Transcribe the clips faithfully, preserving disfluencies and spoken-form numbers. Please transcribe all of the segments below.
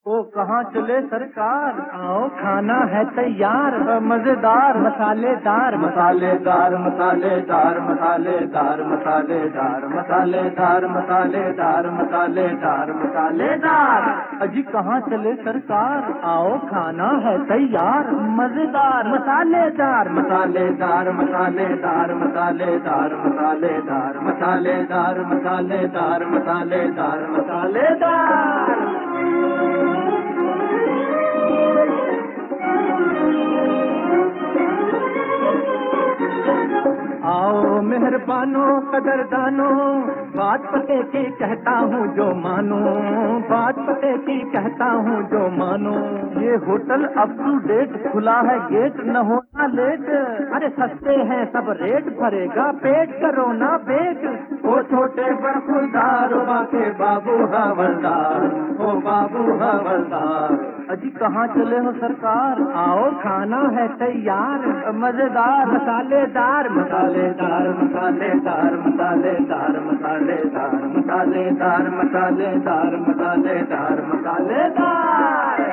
ओ कहाँ चले सरकार? आओ खाना है तैयार, मजेदार मसालेदार मसालेदार मसालेदार मसालेदार मसालेदार मसालेदार मसालेदार मसालेदार मसालेदार। अजी कहाँ चले सरकार? आओ खाना है तैयार, मजेदार मसालेदार मसालेदार मसालेदार मसालेदार मसालेदार मसालेदार मसालेदार मसालेदार मसालेदार। आओ मेहरबानो कदरदानो, बात पते की कहता हूँ जो मानो, बात पते की कहता हूँ जो मानो। ये होटल अप टू डेट खुला है गेट, न होना लेट। अरे सस्ते हैं सब रेट, भरेगा पेट करो ना पेट। ओ छोटे बरखुरदार बाके बाबू हवलदार, ओ बाबू हवलदार। अजी कहाँ चले हो सरकार? आओ खाना है तैयार, मजेदार मसालेदार मसालेदार मसालेदार मसालेदार मसालेदार मसालेदार मसालेदार मसालेदार मसालेदार।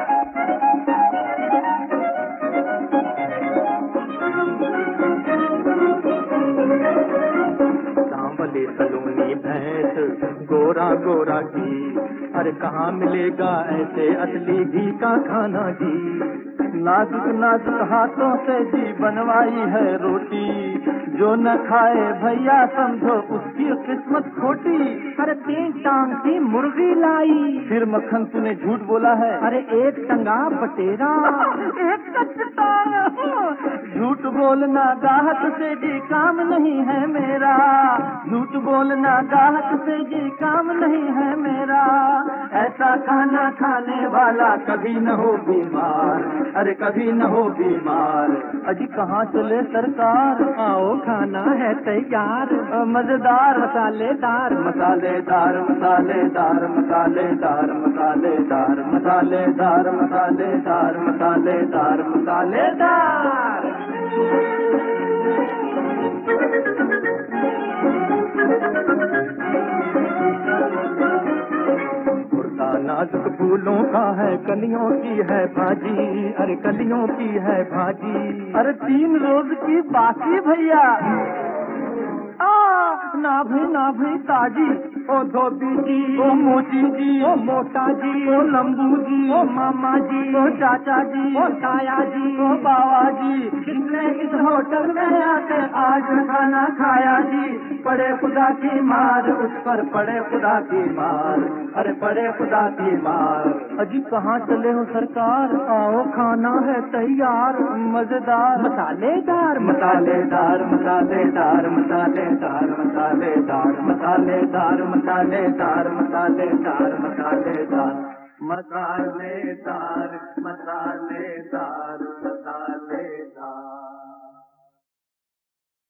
सांवले सलोनी भैंस गोरा गोरा घी, अरे कहाँ मिलेगा ऐसे असली घी का खाना जी। नाजुक नाजुक हाथों से जी बनवाई है रोटी, जो न खाए भैया समझो उसकी किस्मत खोटी। अरे तीन टांग की मुर्गी लाई, फिर मक्खन तूने झूठ बोला है। अरे एक टंगा बटेरा एक झूठ बोलना गाहक से जी काम नहीं है मेरा, झूठ बोलना गाहक से जी काम नहीं है मेरा। ऐसा खाना खाने वाला कभी न हो बीमार, अरे कभी न हो बीमार। अजी कहाँ चले सरकार? आओ खाना है तैयार, मजेदार मसालेदार मसालेदार मसालेदार मसालेदार मसालेदार मसालेदार मसालेदार मसालेदार मसालेदार। नाजुक फूलों का है कलियों की है भाजी, अरे कलियों की है भाजी। अरे तीन रोज की बाकी भैया, ना भाई ना भाई ताजी। ओ धोबी जी, ओ मोची जी, ओ मोटा जी, ओ लंबू जी, ओ मामा जी, ओ चाचा जी, ओ ताया जी, ओ बाबा जी, जिसने इस होटल में आके आज खाना खाया जी, पड़े खुदा की मार उस पर, पड़े खुदा की मार, अरे पड़े खुदा की मार। अजी कहाँ चले हो सरकार? आओ खाना है तैयार, मजेदार मसालेदार मसालेदार मसालेदार मसालेदार मसालेदार मसालेदार मसालेदार मसालेदार मसालेदार मसालेदार मसालेदार।